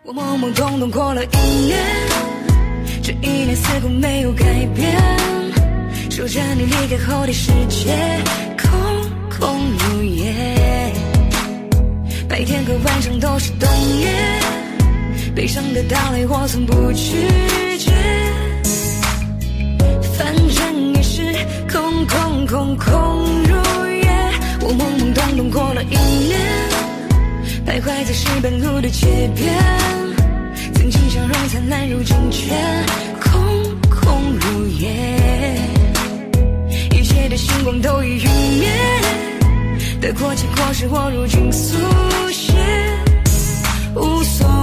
我懵懵懂懂过了1年，这1年似乎没有改变，守着你离开后的世界空空如也，白天和晚上都是冬夜，悲伤的到来我从不拒绝，反正也是空空空空如也。我懵懵懂懂过了1年，徘徊在石板路的街边，曾经笑容灿烂如今却空空如也，一切的星光都已陨灭，得过且过是我如今速写，无所